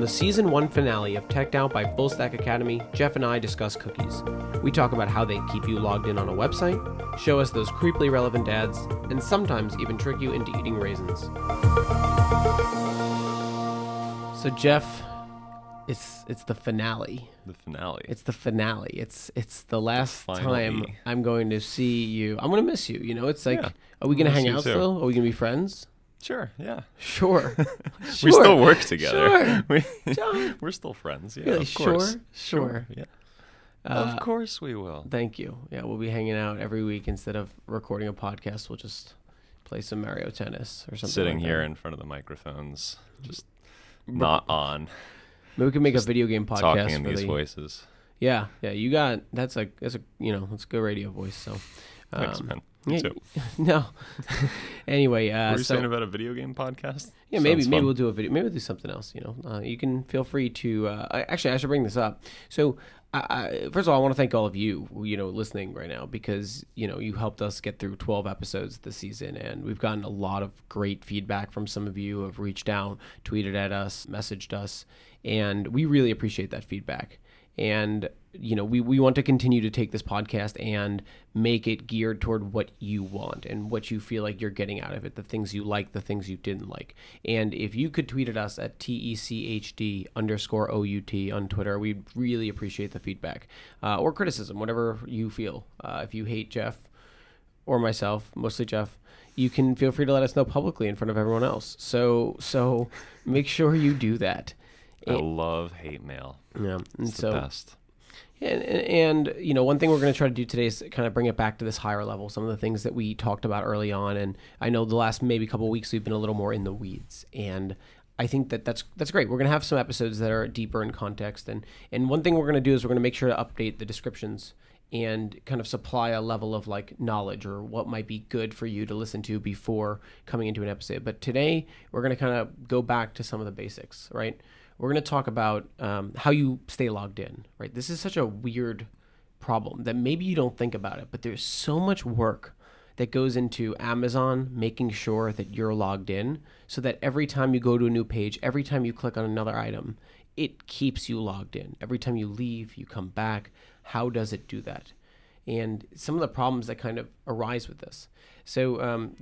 the Season 1 finale of Teched Out by Full Stack Academy, Jeff and I discuss cookies. We talk about how they keep you logged in on a website, show us those creepily relevant ads, and sometimes even trick you into eating raisins. So Jeff, it's the finale. The finale. It's the finale. It's the last The time finale. I'm going to see you. I'm going to miss you. You know, it's like, Yeah. are we going to Miss hang you out too. still? Are we going to be friends? Sure, yeah. Sure. We still work together. Sure. John. We're still friends, yeah, Really? of course. Sure. Yeah. Uh, Of course we will. Thank you. Yeah, we'll be hanging out every week instead of recording a podcast. We'll just play some Mario Tennis or something. Sitting like here that. in front of the microphones, just not on, Maybe we can make a video game podcast talking in for these the. voices. Yeah. You got that's a that's a good radio voice. So. Thanks, man. Yeah, Me too. no. Anyway, What were you so saying about a video game podcast? yeah, maybe Sounds maybe fun. we'll do a video. Maybe we'll do something else. You know, you can feel free to. Actually, I should bring this up. So, first of all, I want to thank all of you, listening right now, because you helped us get through 12 episodes this season, and we've gotten a lot of great feedback from some of you who have reached out, tweeted at us, messaged us, and we really appreciate that feedback. And we want to continue to take this podcast and make it geared toward what you want and what you feel like you're getting out of it, the things you like, the things you didn't like. And if you could tweet at us at TECHD_OUT on Twitter, we'd really appreciate the feedback or criticism, whatever you feel. If you hate Jeff or myself, mostly Jeff, you can feel free to let us know publicly in front of everyone else. So make sure you do that. I love hate mail. Yeah, and It's so the best. And one thing we're going to try to do today is kind of bring it back to this higher level, some of the things that we talked about early on. And I know the last maybe couple of weeks we've been a little more in the weeds, and I think that's great. We're going to have some episodes that are deeper in context, and one thing we're going to do is we're going to make sure to update the descriptions and kind of supply a level of like knowledge or what might be good for you to listen to before coming into an episode. But today we're going to kind of go back to some of the basics, right? We're going to talk about how you stay logged in, right? This is such a weird problem that maybe you don't think about it, but there's so much work that goes into Amazon making sure that you're logged in so that every time you go to a new page, every time you click on another item, it keeps you logged in. Every time you leave, you come back. How does it do that? And some of the problems that kind of arise with this. So,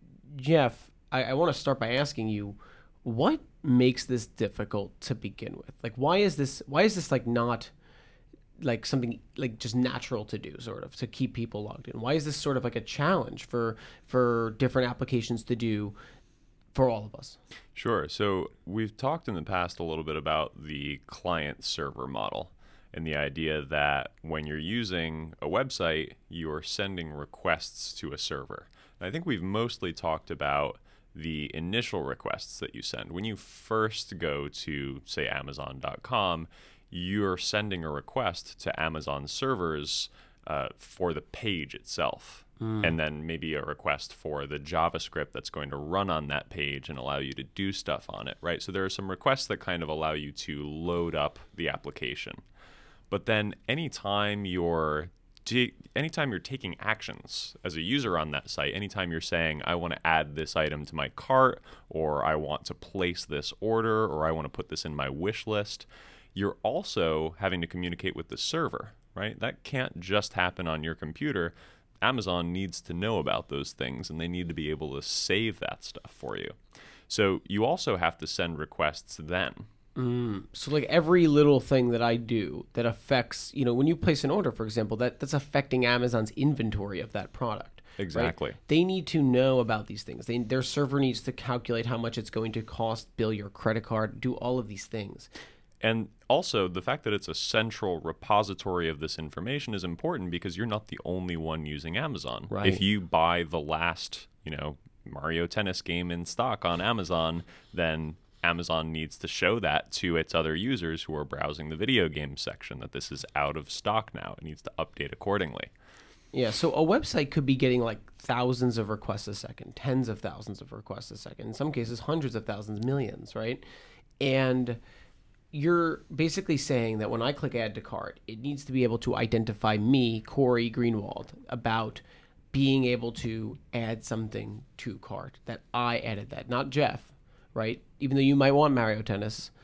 Jeff, I want to start by asking you, what makes this difficult to begin with? Like, why is this like not like something like just natural to do, sort of, to keep people logged in? Why is this sort of like a challenge for different applications to do for all of us? Sure. So we've talked in the past a little bit about the client-server model and the idea that when you're using a website, you're sending requests to a server. And I think we've mostly talked about the initial requests that you send. When you first go to, say, Amazon.com, you're sending a request to Amazon servers for the page itself. And then maybe a request for the JavaScript that's going to run on that page and allow you to do stuff on it, right? So there are some requests that kind of allow you to load up the application. But then anytime you're taking actions as a user on that site, anytime you're saying, I want to add this item to my cart, or I want to place this order, or I want to put this in my wish list, you're also having to communicate with the server, right? That can't just happen on your computer. Amazon needs to know about those things, and they need to be able to save that stuff for you. So you also have to send requests then. So like every little thing that I do that affects, when you place an order, for example, that's affecting Amazon's inventory of that product. Exactly. Right? They need to know about these things. Their server needs to calculate how much it's going to cost, bill your credit card, do all of these things. And also, the fact that it's a central repository of this information is important because you're not the only one using Amazon. Right. If you buy the last, Mario Tennis game in stock on Amazon, then Amazon needs to show that to its other users who are browsing the video game section, that this is out of stock now. It needs to update accordingly. Yeah, so a website could be getting like thousands of requests a second, tens of thousands of requests a second, in some cases hundreds of thousands, millions, right? And you're basically saying that when I click add to cart, it needs to be able to identify me, Corey Greenwald, about being able to add something to cart, that I added that, not Jeff, right? Even though you might want Mario Tennis,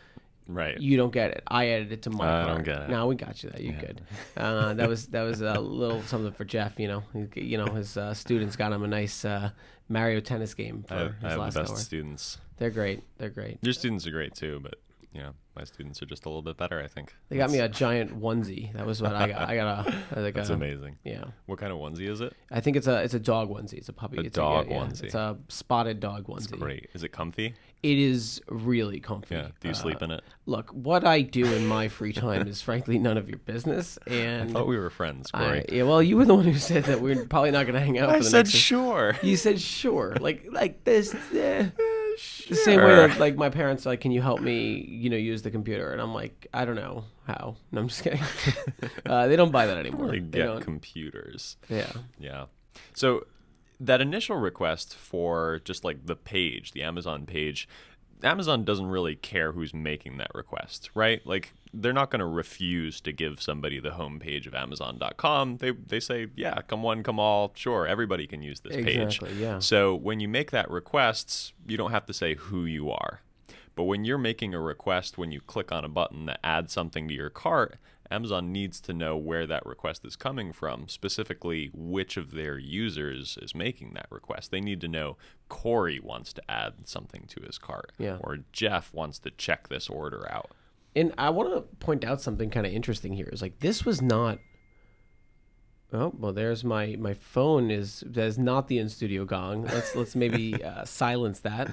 Right. You don't get it. I added it to my I cart. don't get it. No, we got you that. You good. That was a little something for Jeff. His students got him a nice Mario tennis game for I his have last the best hour. students. They're great. They're great. Your students are great too, but my students are just a little bit better, I think. They got me a giant onesie. That was what I got. I got That's amazing. Yeah. What kind of onesie is it? I think it's a dog onesie. It's a puppy. It's dog yeah, onesie. It's a spotted dog onesie. It's great. Is it comfy? It is really comfy. Yeah. Do you sleep in it? Look, what I do in my free time is frankly none of your business. And I thought we were friends, Corey. yeah, well, you were the one who said that we're probably not going to hang out. I for the said next sure. You said sure, like this. Sure. The same way that like my parents are like, can you help me, use the computer? And I'm like, I don't know how. No, I'm just kidding. They don't buy that anymore. They They get don't. computers. Yeah. Yeah. So that initial request for just like the page, the Amazon page, Amazon doesn't really care who's making that request, right? Like they're not going to refuse to give somebody the homepage of Amazon.com. They say, yeah, come one, come all. Sure, everybody can use this page. Exactly, yeah. So when you make that request, you don't have to say who you are. But when you're making a request, when you click on a button that adds something to your cart, Amazon needs to know where that request is coming from, specifically which of their users is making that request. They need to know Corey wants to add something to his cart, Yeah. or Jeff wants to check this order out. And I want to point out something kind of interesting here. Is like this was not. Oh well, there's my phone that is not the in studio gong. Let's maybe silence that.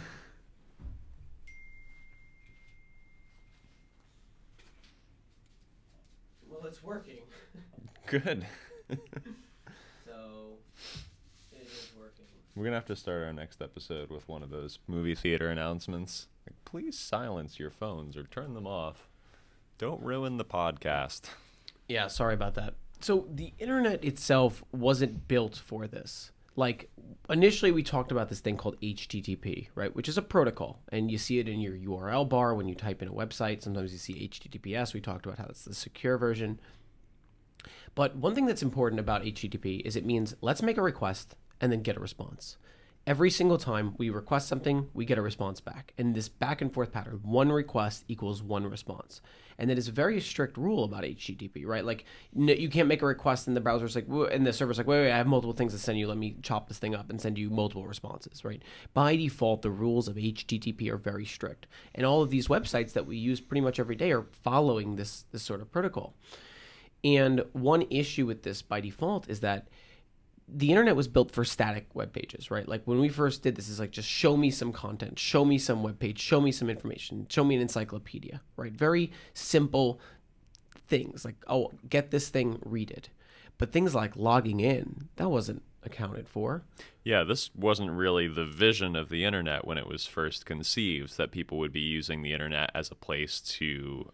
Well, it's working. Good. So it is working. We're going to have to start our next episode with one of those movie theater announcements. Like, please silence your phones or turn them off. Don't ruin the podcast. Yeah, sorry about that. So the internet itself wasn't built for this. Like initially we talked about this thing called HTTP, right? Which is a protocol, and you see it in your URL bar when you type in a website. Sometimes you see HTTPS. We talked about how that's the secure version. But one thing that's important about HTTP is it means let's make a request and then get a response. Every single time we request something, we get a response back. And this back and forth pattern, one request equals one response. And that is a very strict rule about HTTP, right? Like you can't make a request and the browser's like, and the server's like, wait, I have multiple things to send you. Let me chop this thing up and send you multiple responses, right? By default, the rules of HTTP are very strict. And all of these websites that we use pretty much every day are following this sort of protocol. And one issue with this by default is that the internet was built for static web pages, right? Like when we first did this, is like just show me some content, show me some web page, show me some information, show me an encyclopedia, right? Very simple things like, oh, get this thing, read it. But things like logging in, that wasn't accounted for. Yeah, this wasn't really the vision of the internet when it was first conceived, that people would be using the internet as a place to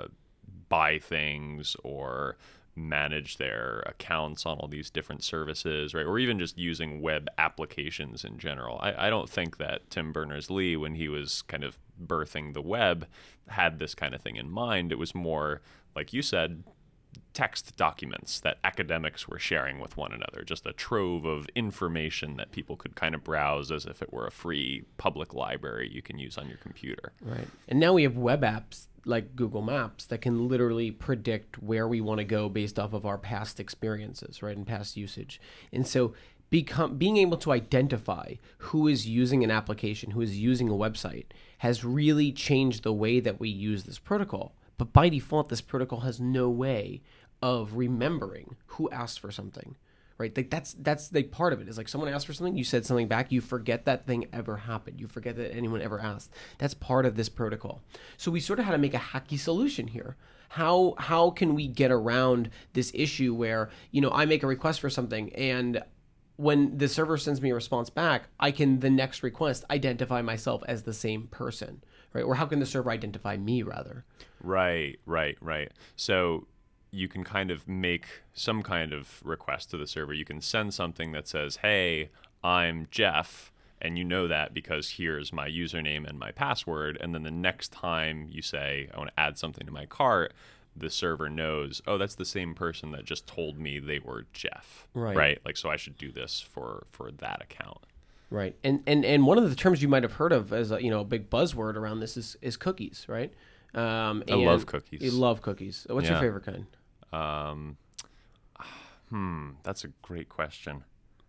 buy things or manage their accounts on all these different services, right? Or even just using web applications in general. I don't think that Tim Berners-Lee, when he was kind of birthing the web, had this kind of thing in mind. It was more, like you said, text documents that academics were sharing with one another, just a trove of information that people could kind of browse as if it were a free public library you can use on your computer. Right. And now we have web apps like Google Maps that can literally predict where we want to go based off of our past experiences, right, and past usage. And so being able to identify who is using an application, who is using a website, has really changed the way that we use this protocol. But by default, this protocol has no way of remembering who asked for something, right? Like that's the part of it. Is like someone asked for something, you said something back, you forget that thing ever happened. You forget that anyone ever asked. That's part of this protocol. So we sort of had to make a hacky solution here. How can we get around this issue where, I make a request for something and when the server sends me a response back, I can the next request identify myself as the same person, right? Or how can the server identify me rather? Right. So you can kind of make some kind of request to the server. You can send something that says, hey, I'm Jeff, and you know that because here's my username and my password. And then the next time you say, I want to add something to my cart, the server knows, oh, that's the same person that just told me they were Jeff. Right? Like, so I should do this for that account. Right. And one of the terms you might have heard of as a big buzzword around this is cookies, right? I love cookies. You love cookies. What's your Yeah. favorite kind? That's a great question.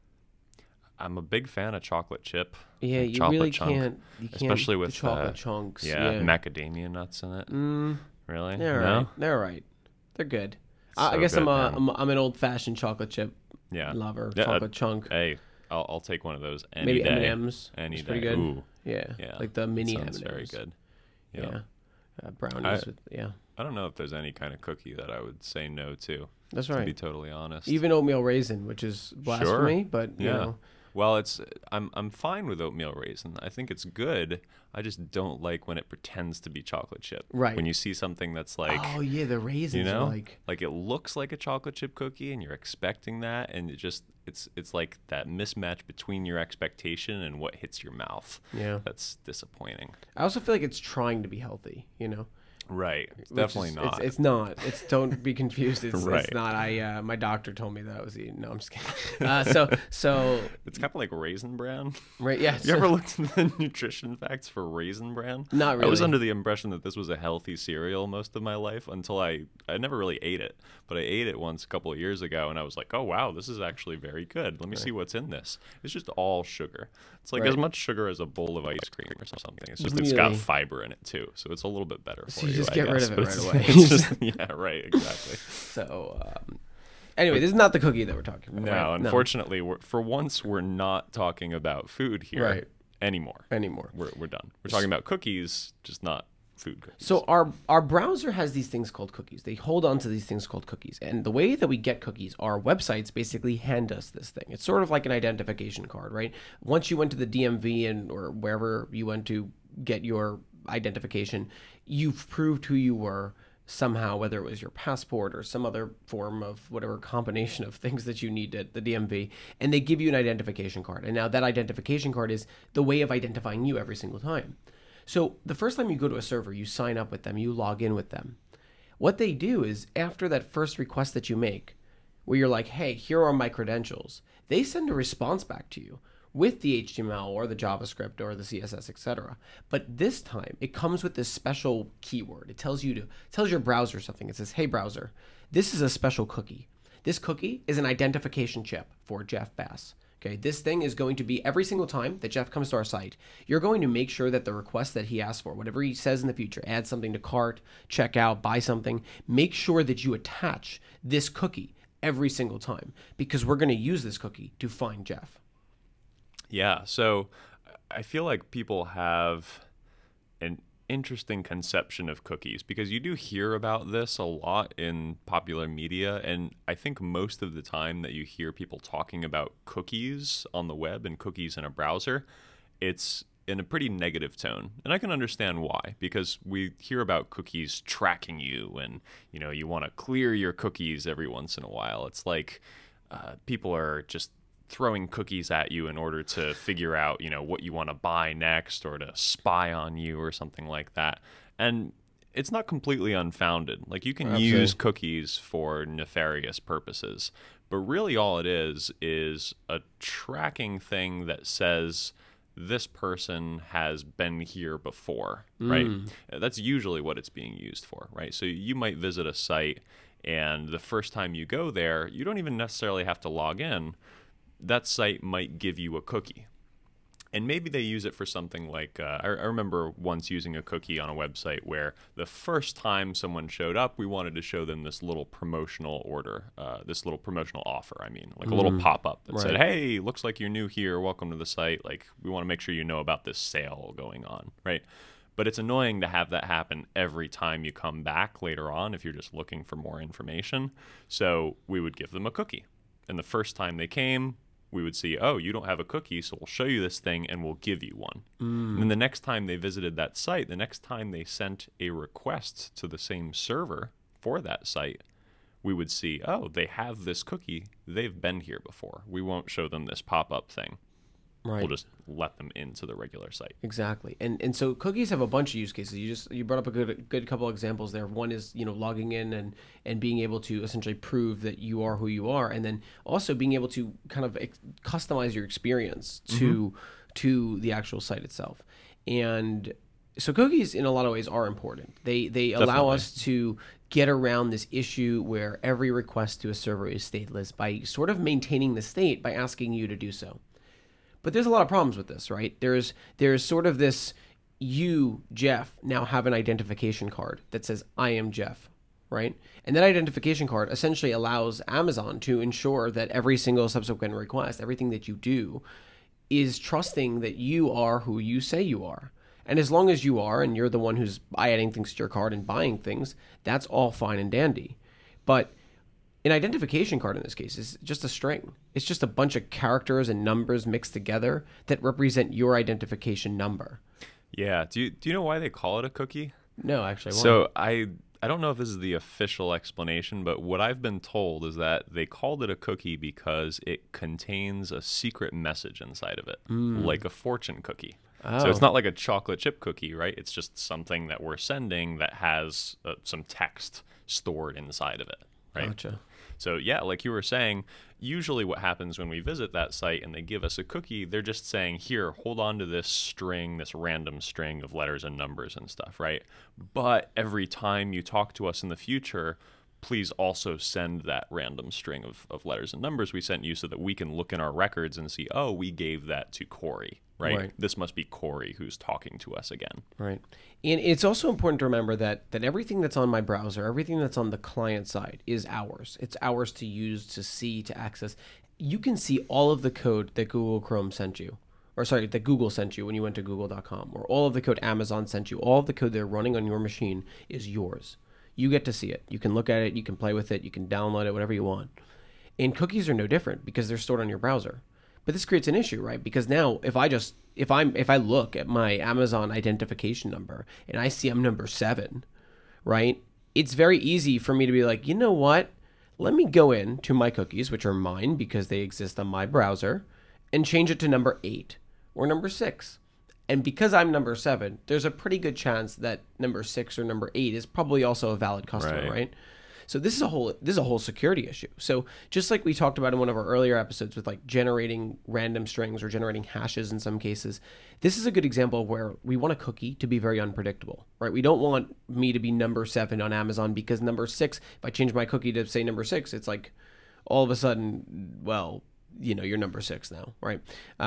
I'm a big fan of chocolate chip. Yeah, like you chocolate really chunk, can't. You can't especially the with chocolate chunks. Yeah, macadamia nuts in it. Really? They're No? right. They're right. They're good. So I guess good, I'm an old fashioned chocolate chip Yeah. lover. Yeah, Chocolate chunk. Hey, I'll take one of those any Maybe day. M&Ms. Any It's day. pretty good. Ooh, Yeah. yeah. Like the mini sounds M&Ms. very good. Yeah. Brownies with I I don't know if there's any kind of cookie that I would say no to. That's To be right. totally honest. Even oatmeal raisin, which is blasphemy, but you Yeah. know. Well, I'm fine with oatmeal raisin. I think it's good. I just don't like when it pretends to be chocolate chip. Right. When you see something that's like, Oh yeah, the raisins you know, are like it looks like a chocolate chip cookie, and you're expecting that, and it's like that mismatch between your expectation and what hits your mouth. yeah. That's disappointing. I also feel like it's trying to be healthy, you know. Right. It's Which definitely is- not. It's not. It's don't be confused. It's Right. not. My doctor told me that I was eating. No, I'm just kidding. So It's kind of like Raisin Bran. right. Yeah. You so- ever looked at the nutrition facts for Raisin Bran? Not I was really. under the impression that this was a healthy cereal most of my life until I never really ate it. But I ate it once a couple of years ago, and I was like, oh, wow, this is actually very good. Let me see what's in this. It's just all sugar. It's like Right. as much sugar as a bowl of ice cream or something. It's just it's got Really? fiber in it, too. So it's a little bit better for So you, you just I get rid guess. of it But right it's- away. It's just, yeah, right, exactly. So anyway, this is not the cookie that we're talking about. No, right? unfortunately, for once, we're not talking about food here Right. anymore. Anymore. We're done. We're talking about cookies, just not food cookies. So our browser has these things called cookies. They hold on to these things called cookies. And the way that we get cookies, our websites basically hand us this thing. It's sort of like an identification card, right? Once you went to the DMV or wherever you went to get your identification, you've proved who you were somehow, whether it was your passport or some other form of whatever combination of things that you need at the DMV, and they give you an identification card. And now that identification card is the way of identifying you every single time. So the first time you go to a server, you sign up with them, you log in with them. What they do is after that first request that you make, where you're like, hey, here are my credentials, they send a response back to you with the HTML or the JavaScript or the CSS, etc. But this time it comes with this special keyword. It tells your browser something. It says, hey browser, this is a special cookie. This cookie is an identification chip for Jeff Bass. Okay, this thing is going to be every single time that Jeff comes to our site, you're going to make sure that the request that he asks for, whatever he says in the future, add something to cart, check out, buy something, make sure that you attach this cookie every single time because we're going to use this cookie to find Jeff. Yeah, so I feel like people have an interesting conception of cookies because you do hear about this a lot in popular media, and I think most of the time that you hear people talking about cookies on the web and cookies in a browser, it's in a pretty negative tone. And I can understand why, because we hear about cookies tracking you and, you know, you want to clear your cookies every once in a while. It's like people are just throwing cookies at you in order to figure out, you know, what you want to buy next or to spy on you or something like that. And it's not completely unfounded. Like you can Absolutely. use cookies for nefarious purposes, but really all it is a tracking thing that says this person has been here before, right? That's usually what it's being used for, right? So you might visit a site and the first time you go there, you don't even necessarily have to log in. That site might give you a cookie. And maybe they use it for something like, I remember once using a cookie on a website where the first time someone showed up, we wanted to show them this little promotional order, this little promotional offer, like a little pop-up that said, hey, looks like you're new here, welcome to the site, like we want to make sure you know about this sale going on, right? But it's annoying to have that happen every time you come back later on if you're just looking for more information. So we would give them a cookie. And the first time they came, we would see, oh, you don't have a cookie, so we'll show you this thing and we'll give you one. And then the next time they visited that site, the next time they sent a request to the same server for that site, we would see, oh, they have this cookie. They've been here before. We won't show them this pop-up thing. Right. We'll just let them into the regular site. Exactly. And so cookies have a bunch of use cases. You brought up a good couple examples there. One is, logging in and being able to essentially prove that you are who you are, and then also being able to kind of customize your experience to the actual site itself. And So cookies, in a lot of ways, are important. They allow Definitely. us to get around this issue where every request to a server is stateless by sort of maintaining the state by asking you to do so. But there's a lot of problems with this, right? There's sort of this, you, Jeff, now have an identification card that says I am Jeff, right? And that identification card essentially allows Amazon to ensure that every single subsequent request, everything that you do, is trusting that you are who you say you are. And as long as you are, and you're the one who's adding things to your card and buying things, that's all fine and dandy. But an identification card in this case is just a string. It's just a bunch of characters and numbers mixed together that represent your identification number. Yeah. Do you know why they call it a cookie? No, actually, I won't. So I don't know if this is the official explanation, but what I've been told is that they called it a cookie because it contains a secret message inside of it, like a fortune cookie. So it's Oh. not like a chocolate chip cookie, right? It's just something that we're sending that has some text stored inside of it, right? Gotcha. So yeah, like you were saying, usually what happens when we visit that site and they give us a cookie, they're just saying, here, hold on to this string, this random string of letters and numbers and stuff, right? But every time you talk to us in the future, please also send that random string of letters and numbers we sent you so that we can look in our records and see, oh, we gave that to Corey, right? Right. This must be Corey who's talking to us again. Right. And it's also important to remember that everything that's on my browser, everything that's on the client side is ours. It's ours to use, to see, to access. You can see all of the code that Google Chrome sent you. Or sorry, that Google sent you when you went to google.com, or all of the code Amazon sent you. All of the code they're running on your machine is yours. You get to see it. You can look at it, you can play with it, you can download it, whatever you want. And cookies are no different because they're stored on your browser. But this creates an issue, right? Because now if I look at my Amazon identification number and I see I'm number 7, right? It's very easy for me to be like, you know what? Let me go in to my cookies, which are mine because they exist on my browser, and change it to number 8 or number 6. And because I'm number 7, there's a pretty good chance that number 6 or number 8 is probably also a valid customer, right? So this is a whole security issue. So just like we talked about in one of our earlier episodes with like generating random strings or generating hashes in some cases, this is a good example of where we want a cookie to be very unpredictable, right? We don't want me to be number 7 on Amazon because number 6, if I change my cookie to say number 6, it's like all of a sudden, well, you're number 6 now, right?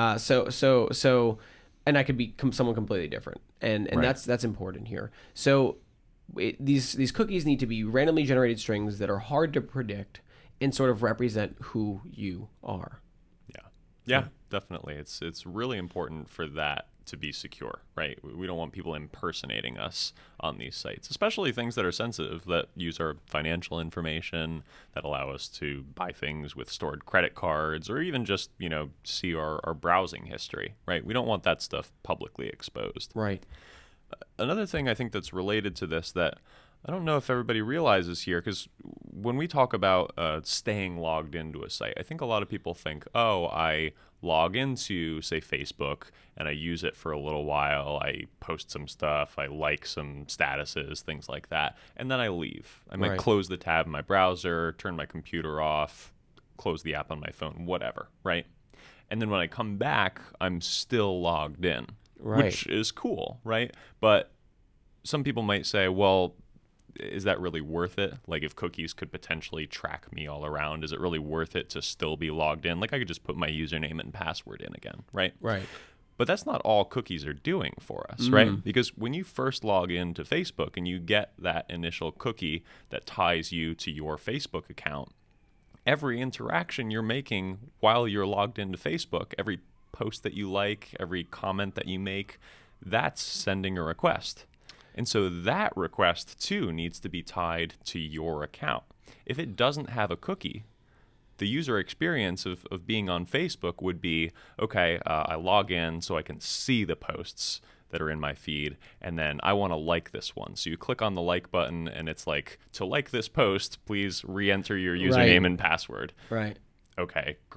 So and I could become someone completely different, and Right. that's important here. So these cookies need to be randomly generated strings that are hard to predict and sort of represent who you are. Yeah, definitely. It's really important for that to be secure, right? We don't want people impersonating us on these sites, especially things that are sensitive that use our financial information, that allow us to buy things with stored credit cards, or even just, see our browsing history, right? We don't want that stuff publicly exposed. Right. Another thing I think that's related to this that I don't know if everybody realizes here, because when we talk about staying logged into a site, I think a lot of people think, oh, I log into, say, Facebook, and I use it for a little while. I post some stuff, I like some statuses, things like that, and then I leave. I might Right. close the tab in my browser, turn my computer off, close the app on my phone, whatever, right? And then when I come back, I'm still logged in, Right. which is cool, right? But some people might say, well, is that really worth it? Like, if cookies could potentially track me all around, is it really worth it to still be logged in? Like, I could just put my username and password in again, right? Right. But that's not all cookies are doing for us, right? Because when you first log into Facebook and you get that initial cookie that ties you to your Facebook account, every interaction you're making while you're logged into Facebook, every post that you like, every comment that you make, that's sending a request. And so that request, too, needs to be tied to your account. If it doesn't have a cookie, the user experience of being on Facebook would be, okay, I log in so I can see the posts that are in my feed, and then I want to like this one. So you click on the like button, and it's like, to like this post, please re-enter your username and password. Right. Okay, great.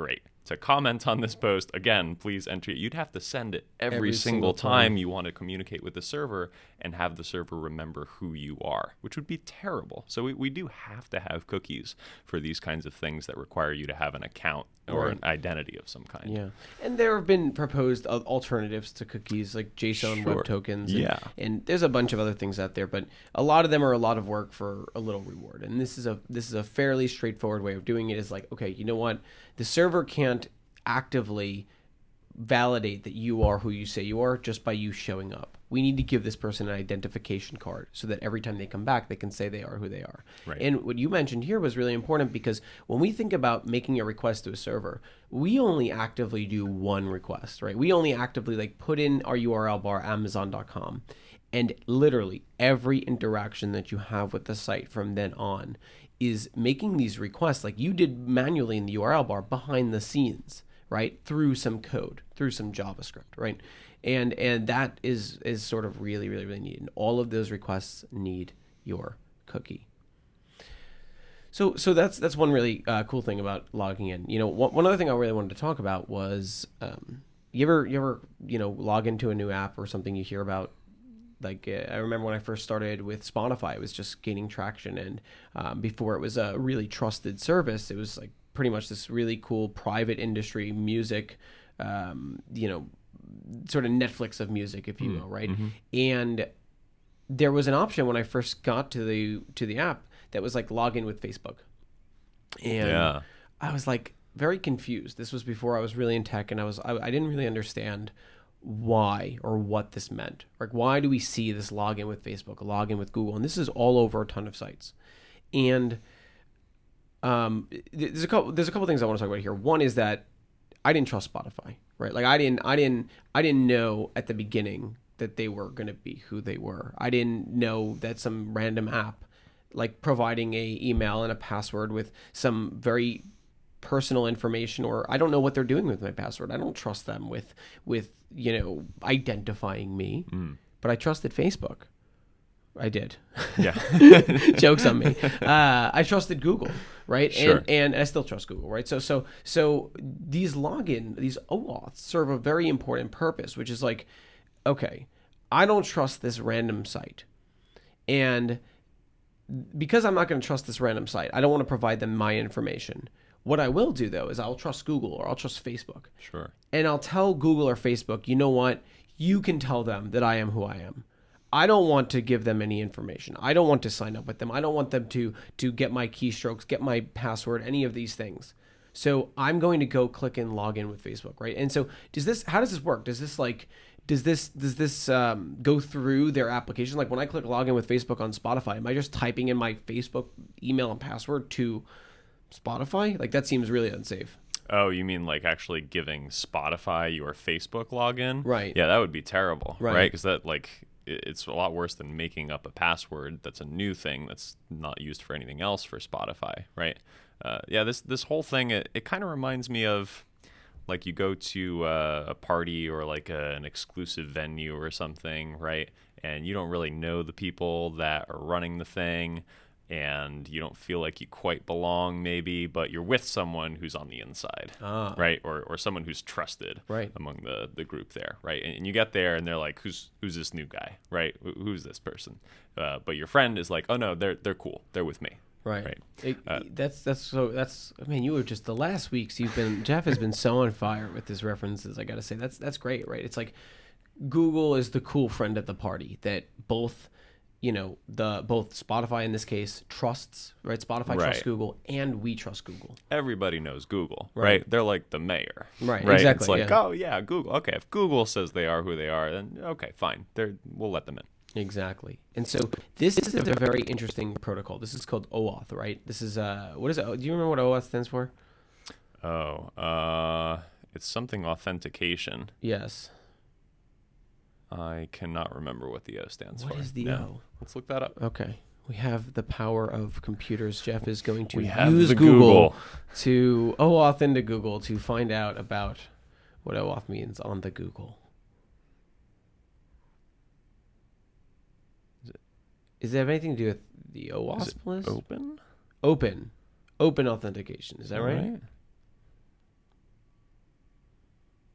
to comment on this post, again, please enter it. You'd have to send it every single time you want to communicate with the server and have the server remember who you are, which would be terrible. So we do have to have cookies for these kinds of things that require you to have an account or an identity of some kind. Yeah. And there have been proposed alternatives to cookies like JSON Web Tokens. And there's a bunch of other things out there, but a lot of them are a lot of work for a little reward. And this is a fairly straightforward way of doing it. Is like, okay, you know what? The server can't actively validate that you are who you say you are just by you showing up. We need to give this person an identification card so that every time they come back, they can say they are who they are. Right. And what you mentioned here was really important, because when we think about making a request to a server, we only actively do one request, right? We only actively like put in our URL bar, Amazon.com, and literally every interaction that you have with the site from then on is making these requests like you did manually in the URL bar behind the scenes, right? Through some code, through some JavaScript, right? And that is sort of really, really, really neat. And all of those requests need your cookie. So that's one really cool thing about logging in. You know, one other thing I really wanted to talk about was you ever log into a new app or something you hear about. Like I remember when I first started with Spotify, it was just gaining traction, and before it was a really trusted service, it was like pretty much this really cool private industry music, sort of Netflix of music, if you will, right? Mm-hmm. And there was an option when I first got to the app that was like log in with Facebook, and I was like very confused. This was before I was really in tech, and I didn't really understand why or what this meant. Like, why do we see this login with Facebook, a login with Google? And this is all over a ton of sites. And there's a couple things I want to talk about here. One is that I didn't trust Spotify, right? Like I didn't know at the beginning that they were going to be who they were. I didn't know that some random app like providing a email and a password with some very personal information, or I don't know what they're doing with my password. I don't trust them with identifying me, but I trusted Facebook. I did. Yeah. Joke's on me. I trusted Google, right? Sure. And I still trust Google, right? So these these OAuths serve a very important purpose, which is like, okay, I don't trust this random site. And because I'm not going to trust this random site, I don't want to provide them my information. What I will do, though, is I'll trust Google or I'll trust Facebook. Sure. And I'll tell Google or Facebook, you know what? You can tell them that I am who I am. I don't want to give them any information. I don't want to sign up with them. I don't want them to get my keystrokes, get my password, any of these things. So I'm going to go click and log in with Facebook, right? And so how does this work? Does this go through their application? Like when I click login with Facebook on Spotify, am I just typing in my Facebook email and password to Spotify? Like that seems really unsafe. Oh, you mean like actually giving Spotify your Facebook login? Right. Yeah, that would be terrible, right? Because that it's a lot worse than making up a password that's a new thing that's not used for anything else for Spotify, right? This whole thing, it kind of reminds me of like you go to a party or like an exclusive venue or something, right? And you don't really know the people that are running the thing, and you don't feel like you quite belong maybe, but you're with someone who's on the inside, right? Or someone who's trusted among the group there, right? And you get there and they're like, who's this new guy, right? Who's this person? But your friend is like, oh no, they're cool. They're with me. Right. You were just the last weeks Jeff has been so on fire with his references. I got to say, that's great, right? It's like Google is the cool friend at the party that both Spotify in this case trusts, right? Spotify trusts Google, and we trust Google. Everybody knows Google, right? They're like the mayor, right? Exactly. It's like, oh yeah, Google. Okay, if Google says they are who they are, then okay, fine. We'll let them in. Exactly. And so this is a very interesting protocol. This is called OAuth, right? This is what is it? Do you remember what OAuth stands for? It's something authentication. Yes. I cannot remember what the O stands for. What is the O? Let's look that up. Okay. We have the power of computers. Jeff is going to use Google to OAuth into Google to find out about what OAuth means on the Google. Does it have anything to do with the OWASP list? Open? Open authentication. Is that right?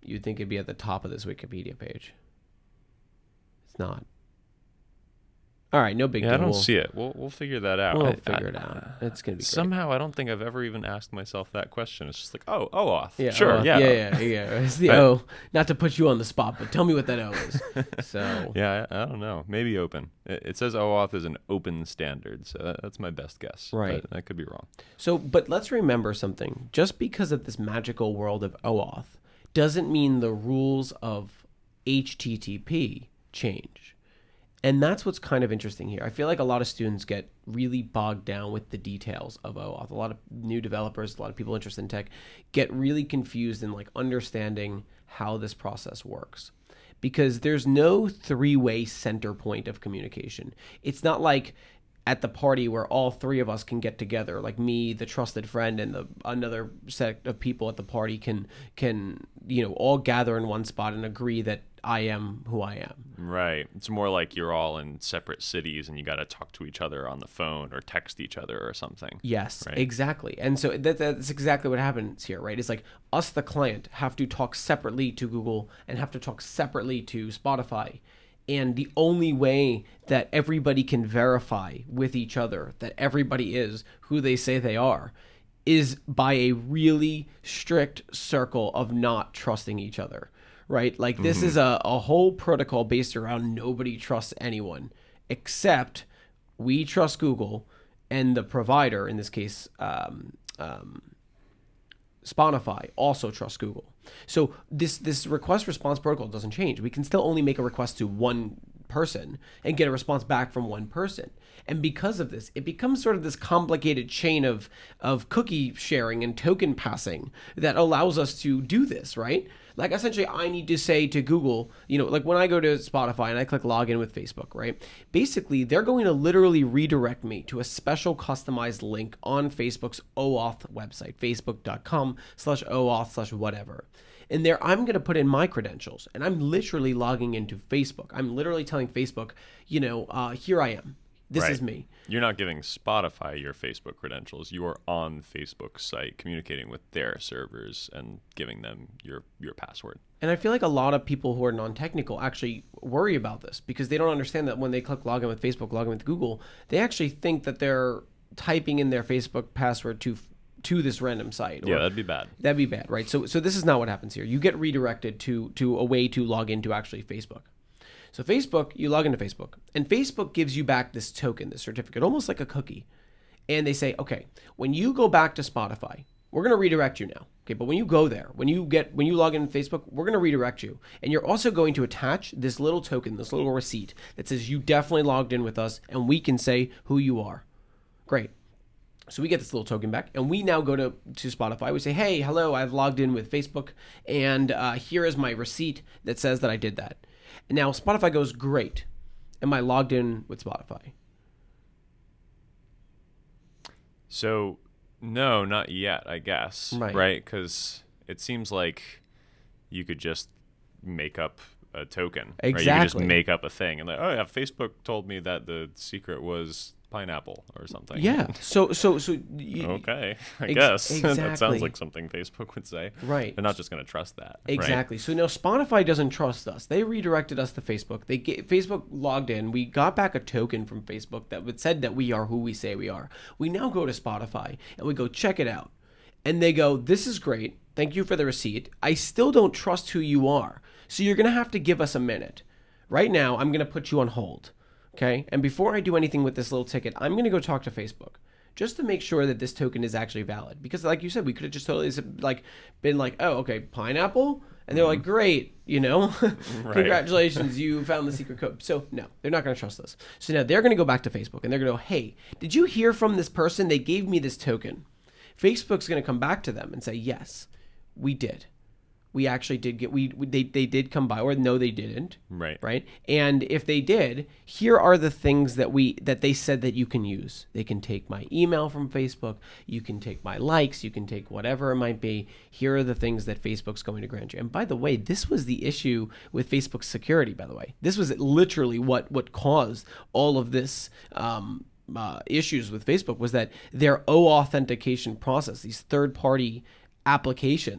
You'd think it'd be at the top of this Wikipedia page. It's not. All right, no big deal. Yeah, I don't see it. We'll figure that out. We'll figure it out. It's gonna be great. Somehow I don't think I've ever even asked myself that question. It's just like, oh, OAuth. Yeah, Sure, OAuth. yeah. Yeah. It's the O. Not to put you on the spot, but tell me what that O is. So Yeah, I don't know. Maybe open. It says OAuth is an open standard, so that's my best guess. Right. But I could be wrong. So, but let's remember something. Just because of this magical world of OAuth doesn't mean the rules of HTTP change. And that's what's kind of interesting here. I feel like a lot of students get really bogged down with the details of OAuth. A lot of new developers, a lot of people interested in tech get really confused in like understanding how this process works. Because there's no three-way center point of communication. It's not like at the party where all three of us can get together, like me, the trusted friend, and another set of people at the party can all gather in one spot and agree that I am who I am. Right. It's more like you're all in separate cities and you got to talk to each other on the phone or text each other or something. Yes, right? Exactly. And so that's exactly what happens here, right? It's like us, the client, have to talk separately to Google and have to talk separately to Spotify. And the only way that everybody can verify with each other that everybody is who they say they are is by a really strict circle of not trusting each other, right? Like this is a whole protocol based around nobody trusts anyone except we trust Google and the provider, in this case, Spotify, also trusts Google. So this request response protocol doesn't change. We can still only make a request to one person and get a response back from one person. And because of this, it becomes sort of this complicated chain of cookie sharing and token passing that allows us to do this, right? Like essentially I need to say to Google, like when I go to Spotify and I click login with Facebook, right? Basically, they're going to literally redirect me to a special customized link on Facebook's OAuth website, facebook.com/OAuth/whatever. And there I'm going to put in my credentials and I'm literally logging into Facebook. I'm literally telling Facebook, here I am. This Right. is me. You're not giving Spotify your Facebook credentials. You are on Facebook's site communicating with their servers and giving them your password. And I feel like a lot of people who are non-technical actually worry about this because they don't understand that when they click login with Facebook, login with Google, they actually think that they're typing in their Facebook password to this random site. Yeah, that'd be bad. That'd be bad, right? So this is not what happens here. You get redirected to a way to log into actually Facebook. So Facebook, you log into Facebook, and Facebook gives you back this token, this certificate, almost like a cookie. And they say, okay, when you go back to Spotify, we're going to redirect you now. Okay, but when you go there, when you log into Facebook, we're going to redirect you. And you're also going to attach this little token, this little receipt that says you definitely logged in with us, and we can say who you are. Great. So we get this little token back, and we now go to Spotify. We say, hey, hello, I've logged in with Facebook, and here is my receipt that says that I did that. And now Spotify goes, great. Am I logged in with Spotify? So, no, not yet, I guess. Right. Because it seems like you could just make up a token. Exactly. Right? You could just make up a thing. And oh, yeah, Facebook told me that the secret was pineapple or something. Yeah. So okay, I guess. Exactly. That sounds like something Facebook would say. Right. They're not just going to trust that. Exactly. Right? So now Spotify doesn't trust us. They redirected us to Facebook. Facebook logged in. We got back a token from Facebook that said that we are who we say we are. We now go to Spotify and we go check it out. And they go, this is great. Thank you for the receipt. I still don't trust who you are. So you're going to have to give us a minute. Right now, I'm going to put you on hold. Okay? And before I do anything with this little ticket, I'm going to go talk to Facebook just to make sure that this token is actually valid. Because like you said, we could have just totally been like, oh, okay, pineapple? And they're like, great, congratulations, you found the secret code. So no, they're not going to trust us. So now they're going to go back to Facebook and they're going to go, hey, did you hear from this person? They gave me this token. Facebook's going to come back to them and say, yes, we did. We actually did get, they did come by, or no, they didn't. Right. And if they did, here are the things that they said that you can use. They can take my email from Facebook. You can take my likes. You can take whatever it might be. Here are the things that Facebook's going to grant you. And by the way, this was the issue with Facebook's security, by the way. This was literally what caused all of this, issues with Facebook, was that their authentication process, these third-party applications,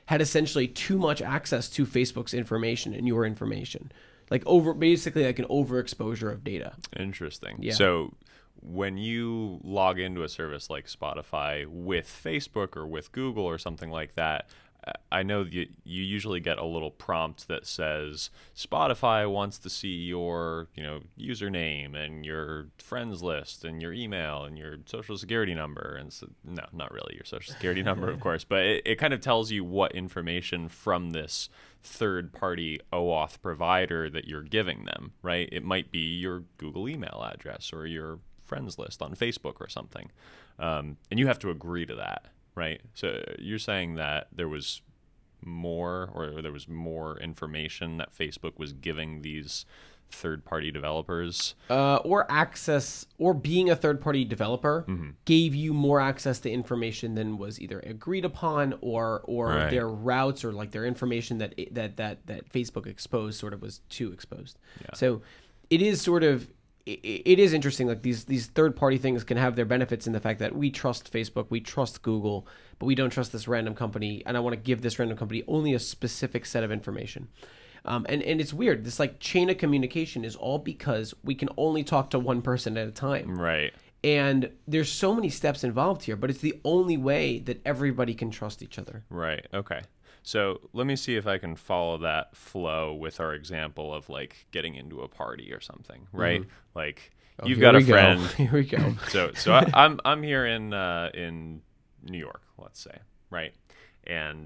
had essentially too much access to Facebook's information and your information, like basically like an overexposure of data. Interesting. Yeah. So when you log into a service like Spotify with Facebook or with Google or something like that, I know you usually get a little prompt that says Spotify wants to see your, username and your friends list and your email and your social security number. And so, no, not really your social security number, of course, but it kind of tells you what information from this third-party OAuth provider that you're giving them, right? It might be your Google email address or your friends list on Facebook or something. And you have to agree to that. Right. So you're saying that there was more information that Facebook was giving these third-party developers, or access, or being a third-party developer gave you more access to information than was either agreed upon or Right. their routes or like their information that Facebook exposed sort of was too exposed. Yeah. So it is sort of. It is interesting. Like these third-party things can have their benefits in the fact that we trust Facebook, we trust Google, but we don't trust this random company, and I want to give this random company only a specific set of information. And it's weird. This like chain of communication is all because we can only talk to one person at a time. Right. And there's so many steps involved here, but it's the only way that everybody can trust each other. Right. Okay. So let me see if I can follow that flow with our example of like getting into a party or something, right? Like you've got a friend. Here we go. So I'm here in New York, let's say, right? And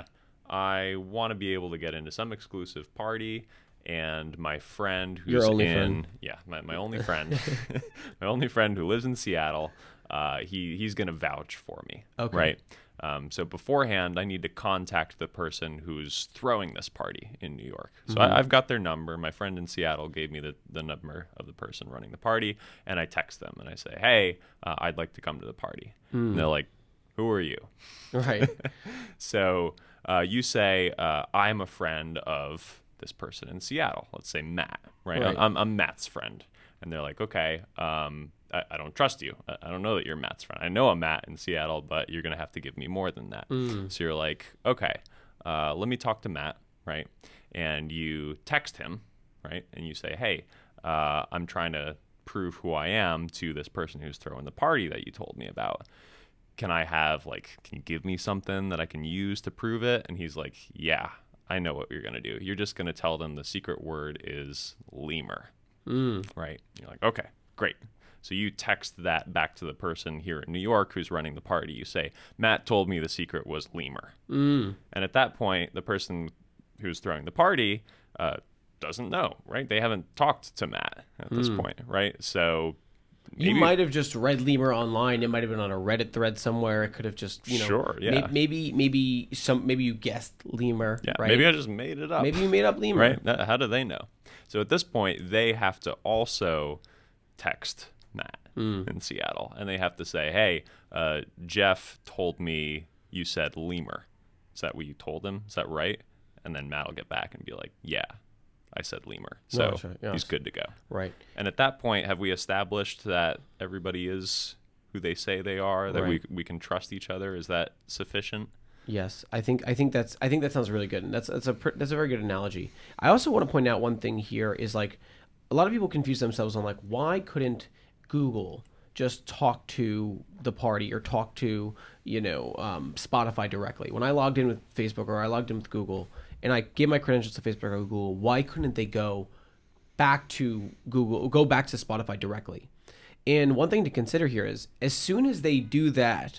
I want to be able to get into some exclusive party, and my friend who's Your only friend. Yeah, my only friend, my only friend who lives in Seattle, he's gonna vouch for me, Okay. right? So beforehand, I need to contact the person who's throwing this party in New York. So I've got their number. My friend in Seattle gave me the number of the person running the party, and I text them and I say, hey, I'd like to come to the party. And they're like, who are you? Right. So you say, I'm a friend of this person in Seattle. Let's say Matt, right? Right. I'm Matt's friend. And they're like, okay, I don't trust you. I don't know that you're Matt's friend. I know I'm Matt in Seattle, but you're going to have to give me more than that. So you're like, okay, let me talk to Matt, right? And you text him, right? And you say, hey, I'm trying to prove who I am to this person who's throwing the party that you told me about. Can you give me something that I can use to prove it? And he's like, yeah, I know what you're going to do. You're just going to tell them the secret word is lemur, right? You're like, okay, great. So you text that back to the person here in New York who's running the party. You say, Matt told me the secret was lemur. And at that point, the person who's throwing the party doesn't know, right? They haven't talked to Matt at this point, right? So you might have just read lemur online. It might have been on a Reddit thread somewhere. It could have just, Sure, yeah. maybe you guessed lemur, yeah, right? maybe I just made it up. Maybe you made up lemur. Right? How do they know? So at this point, they have to also text Matt in Seattle, and they have to say, hey, Jeff told me you said lemur. Is that what you told him? Is that right? And then Matt will get back and be like, yeah, I said lemur. So that's right, yes. He's good to go. Right. And at that point, have we established that everybody is who they say they are, that Right. we can trust each other? Is that sufficient? Yes, I think that sounds really good, and that's a very good analogy. I also want to point out one thing here is like a lot of people confuse themselves on like why couldn't Google just talk to the party or talk to Spotify directly? When I logged in with Facebook or I logged in with Google and I gave my credentials to Facebook or Google, why couldn't they go back to Spotify directly? And one thing to consider here is as soon as they do that,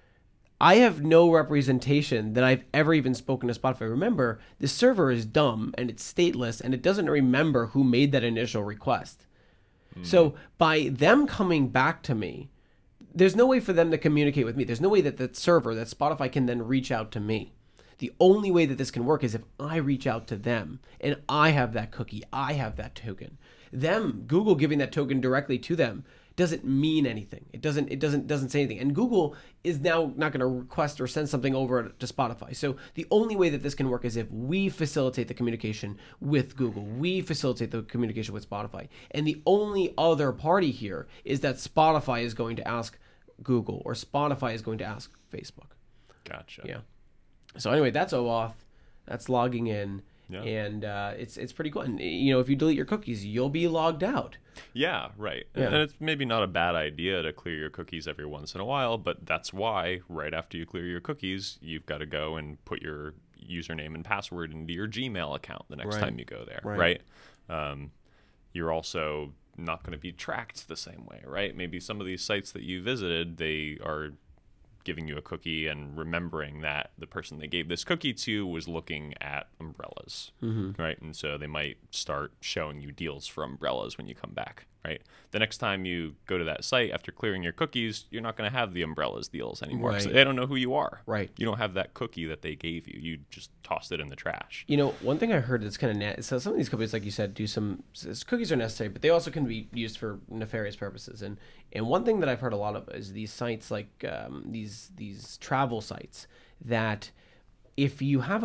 I have no representation that I've ever even spoken to Spotify. Remember, the server is dumb and it's stateless and it doesn't remember who made that initial request. So by them coming back to me, there's no way for them to communicate with me. There's no way that that server, that Spotify can then reach out to me. The only way that this can work is if I reach out to them and I have that cookie, I have that token. Google giving that token directly to them doesn't mean anything. It doesn't say anything. And Google is now not going to request or send something over to Spotify. So the only way that this can work is if we facilitate the communication with Google. We facilitate the communication with Spotify. And the only other party here is that Spotify is going to ask Google or Spotify is going to ask Facebook. Gotcha. Yeah. So anyway, that's OAuth. That's logging in. Yeah. And it's pretty cool. And, if you delete your cookies, you'll be logged out. Yeah, right. Yeah. And it's maybe not a bad idea to clear your cookies every once in a while, but that's why right after you clear your cookies, you've got to go and put your username and password into your Gmail account the next time you go there, right? You're also not going to be tracked the same way, right? Maybe some of these sites that you visited, they are giving you a cookie and remembering that the person they gave this cookie to was looking at umbrellas, right? And so they might start showing you deals for umbrellas when you come back, right? The next time you go to that site after clearing your cookies, you're not going to have the umbrellas deals anymore. Right. So they don't know who you are. Right. You don't have that cookie that they gave you. You just tossed it in the trash. One thing I heard that's kind of so some of these companies, like you said, cookies are necessary, but they also can be used for nefarious purposes. And one thing that I've heard a lot of is these sites like these travel sites that if you have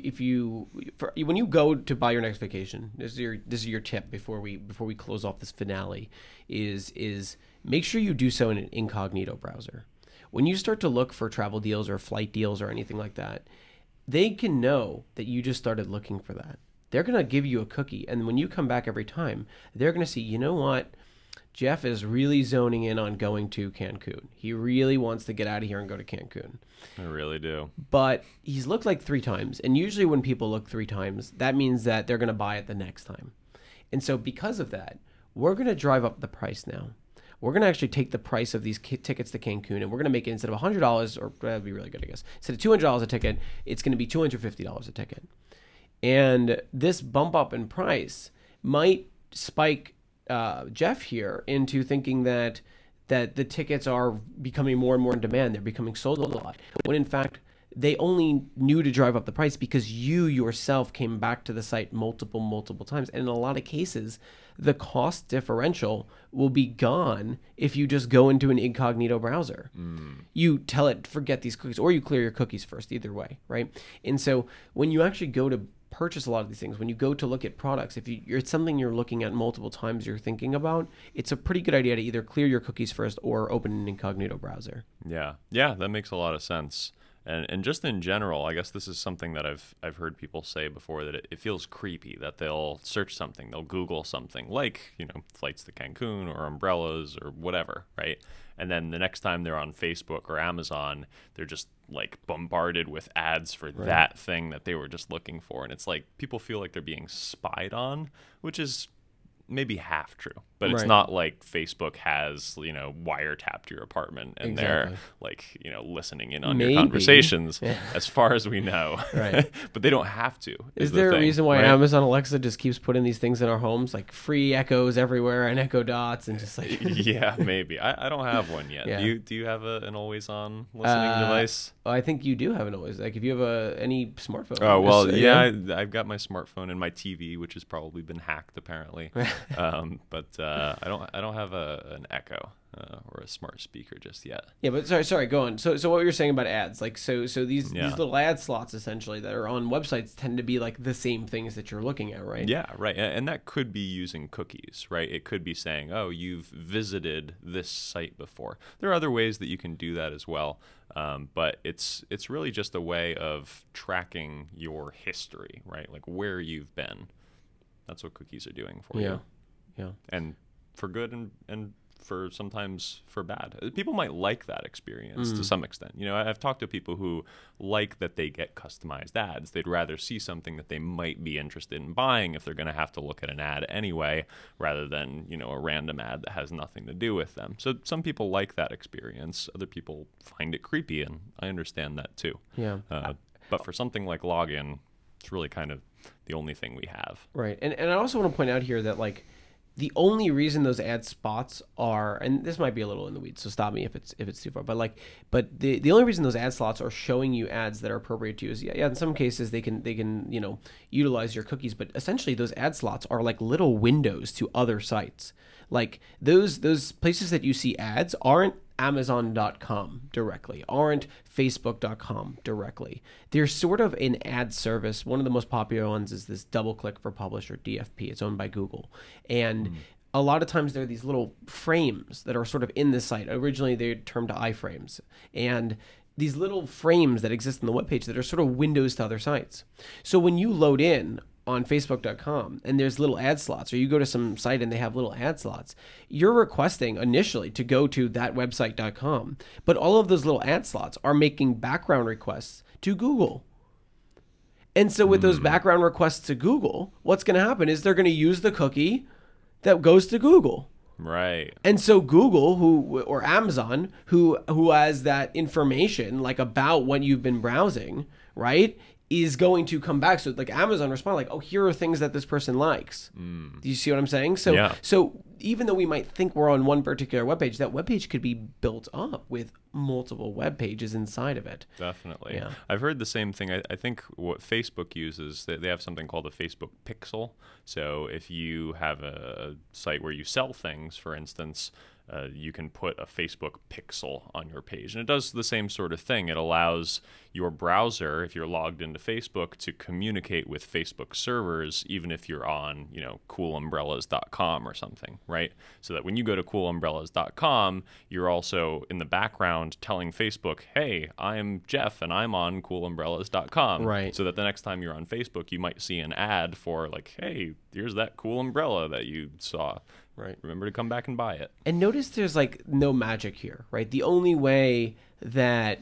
when you go to buy your next vacation, this is your tip before we close off this finale, is make sure you do so in an incognito browser. When you start to look for travel deals or flight deals or anything like that, they can know that you just started looking for that. They're going to give you a cookie, and when you come back every time, they're going to see, you know what? Jeff is really zoning in on going to Cancun. He really wants to get out of here and go to Cancun. I really do. But he's looked like 3 times. And usually when people look 3 times, that means that they're going to buy it the next time. And so because of that, we're going to drive up the price now. We're going to actually take the price of these tickets to Cancun, and we're going to make it, instead of $100, or that'd be really good, I guess. Instead of $200 a ticket, it's going to be $250 a ticket. And this bump up in price might spike Jeff here into thinking that the tickets are becoming more and more in demand. They're becoming sold a lot. When in fact, they only knew to drive up the price because you yourself came back to the site multiple times. And in a lot of cases, the cost differential will be gone if you just go into an incognito browser. You tell it, forget these cookies, or you clear your cookies first, either way, right? And so when you actually go to purchase a lot of these things, when you go to look at products, if it's something you're looking at multiple times, you're thinking about, it's a pretty good idea to either clear your cookies first or open an incognito browser. Yeah, that makes a lot of sense. And just in general, I guess this is something that I've heard people say before, that it feels creepy that they'll search something, they'll Google something like, flights to Cancun or umbrellas or whatever, right? And then the next time they're on Facebook or Amazon, they're just like bombarded with ads for that thing that they were just looking for. And it's like people feel like they're being spied on, which is maybe half true, but it's not like Facebook has, wiretapped your apartment and they're like, listening in on your conversations, as far as we know. Right. But they don't have to. Is there a reason why Amazon Alexa just keeps putting these things in our homes, like free Echoes everywhere and Echo Dots and just like... Yeah, maybe. I don't have one yet. Yeah. Do you have an always-on listening device? I think you do have an always. Like if you have any smartphone. Oh, well, yeah, I've got my smartphone and my TV, which has probably been hacked apparently. But I don't have an Echo or a smart speaker just yet. Yeah, but sorry, go on. So what you're saying about ads, like so these little ad slots essentially that are on websites tend to be like the same things that you're looking at, right? Yeah, right. And that could be using cookies, right? It could be saying, oh, you've visited this site before. There are other ways that you can do that as well. But it's really just a way of tracking your history, right? Like where you've been. That's what cookies are doing for you. Yeah. And for good and for sometimes for bad. People might like that experience to some extent. I've talked to people who like that they get customized ads. They'd rather see something that they might be interested in buying if they're going to have to look at an ad anyway, rather than, a random ad that has nothing to do with them. So some people like that experience. Other people find it creepy, and I understand that too. Yeah. But for something like login, it's really kind of the only thing we have. Right. And I also want to point out here that like the only reason those ad spots are, and this might be a little in the weeds, so stop me if it's too far, but the only reason those ad slots are showing you ads that are appropriate to you is in some cases they can utilize your cookies, but essentially those ad slots are like little windows to other sites. Like those places that you see ads aren't Amazon.com directly, aren't Facebook.com directly. They're sort of an ad service. One of the most popular ones is this DoubleClick for Publisher, DFP. It's owned by Google. And a lot of times there are these little frames that are sort of in the site. Originally, they're termed iframes. And these little frames that exist on the webpage that are sort of windows to other sites. So when you load in on Facebook.com and there's little ad slots, or you go to some site and they have little ad slots, you're requesting initially to go to that website.com, but all of those little ad slots are making background requests to Google. And so with those background requests to Google, what's going to happen is they're going to use the cookie that goes to Google. Right. And so Google, or Amazon, who has that information like about what you've been browsing, right, is going to come back. So like Amazon respond like, oh, here are things that this person likes. Do you see what I'm saying? So so even though we might think we're on one particular webpage, that webpage could be built up with multiple web pages inside of it. Definitely. Yeah. I've heard the same thing. I think what Facebook uses, they have something called a Facebook Pixel. So if you have a site where you sell things, for instance, you can put a Facebook pixel on your page. And it does the same sort of thing. It allows your browser, if you're logged into Facebook, to communicate with Facebook servers, even if you're on, coolumbrellas.com or something, right? So that when you go to coolumbrellas.com, you're also in the background telling Facebook, hey, I'm Jeff and I'm on coolumbrellas.com. Right. So that the next time you're on Facebook, you might see an ad for like, hey, here's that cool umbrella that you saw. Right. Remember to come back and buy it. And notice there's like no magic here, right? The only way that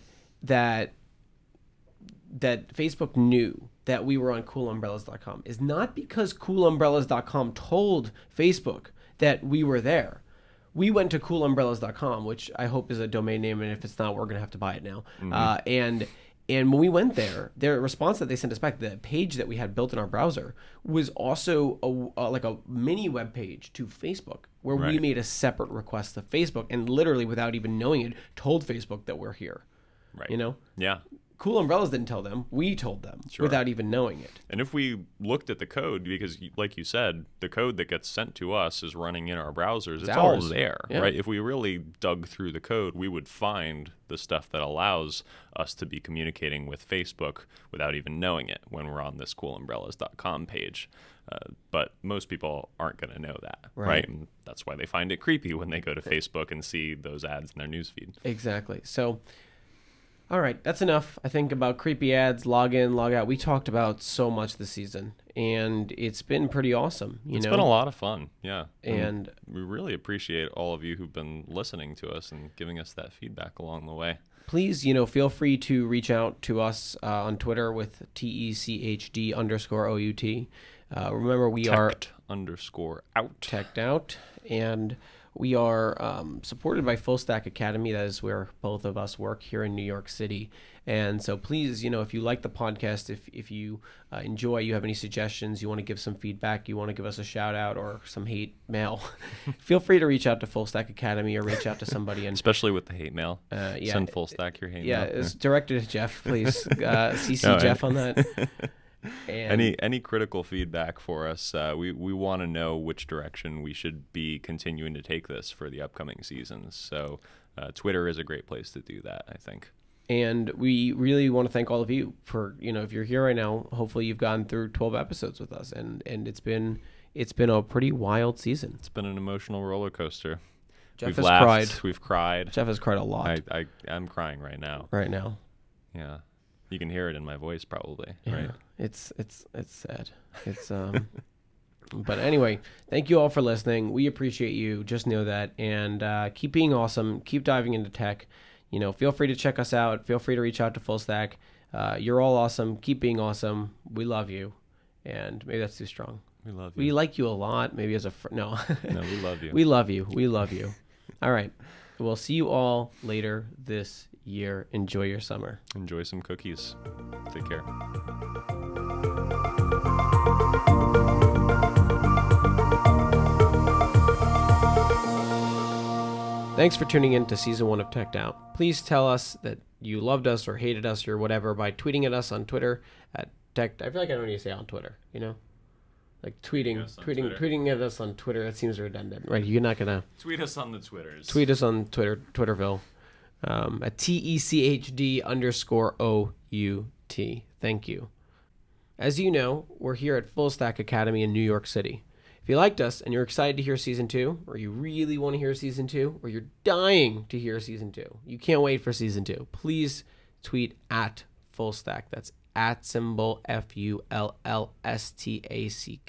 Facebook knew that we were on coolumbrellas.com is not because coolumbrellas.com told Facebook that we were there. We went to coolumbrellas.com, which I hope is a domain name, and if it's not, we're going to have to buy it now. And when we went there, their response that they sent us back, the page that we had built in our browser, was also like a mini web page to Facebook, where we made a separate request to Facebook, and literally, without even knowing it, told Facebook that we're here. Right. You know? Yeah. Cool Umbrellas didn't tell them. We told them without even knowing it. And if we looked at the code, because like you said, the code that gets sent to us is running in our browsers. It's all there, right? If we really dug through the code, we would find the stuff that allows us to be communicating with Facebook without even knowing it when we're on this coolumbrellas.com page. But most people aren't going to know that, right? And that's why they find it creepy when they go to Facebook and see those ads in their newsfeed. Exactly. So, all right, that's enough, I think, about creepy ads, log in, log out. We talked about so much this season, and it's been pretty awesome. It's been a lot of fun, yeah. And we really appreciate all of you who've been listening to us and giving us that feedback along the way. Please, feel free to reach out to us on Twitter with TECHD_OUT. Remember, we are Teched_out. And we are supported by Full Stack Academy. That is where both of us work here in New York City. And so please, if you like the podcast, if you enjoy, you have any suggestions, you want to give some feedback, you want to give us a shout out or some hate mail, feel free to reach out to Full Stack Academy or reach out to somebody. And especially with the hate mail. Send Full Stack your hate mail. Yeah, it's directed at Jeff. Please CC Jeff on that. And any critical feedback for us, we want to know which direction we should be continuing to take this for the upcoming seasons. So Twitter is a great place to do that, I think. And we really want to thank all of you for, if you're here right now, hopefully you've gone through 12 episodes with us, and it's been a pretty wild season. It's been an emotional roller coaster. Jeff we've has laughed, cried. We've cried. Jeff has cried a lot. I'm crying right now. Right now. Yeah. You can hear it in my voice probably, yeah, right? It's sad. It's but anyway, thank you all for listening. We appreciate you. Just know that, and keep being awesome. Keep diving into tech. Feel free to check us out. Feel free to reach out to Full Stack. You're all awesome. Keep being awesome. We love you. And maybe that's too strong. We love you. We like you a lot. Maybe as a no. No, we love you. We love you. We love you. All right. We'll see you all later this year. Enjoy your summer. Enjoy some cookies. Take care. Thanks for tuning in to Season 1 of Teched Out. Please tell us that you loved us or hated us or whatever by tweeting at us on Twitter at Tech. I feel like I don't need to say on Twitter, Like tweeting at us on Twitter. That seems redundant, right? You're not gonna tweet us on the Twitters. Tweet us on Twitter, Twitterville, at TECHD_OUT. Thank you. As you know, we're here at Full Stack Academy in New York City. If you liked us and you're excited to hear Season 2, or you really want to hear Season 2, or you're dying to hear Season 2, you can't wait for Season 2, please tweet at Fullstack. That's at symbol FULLSTACK.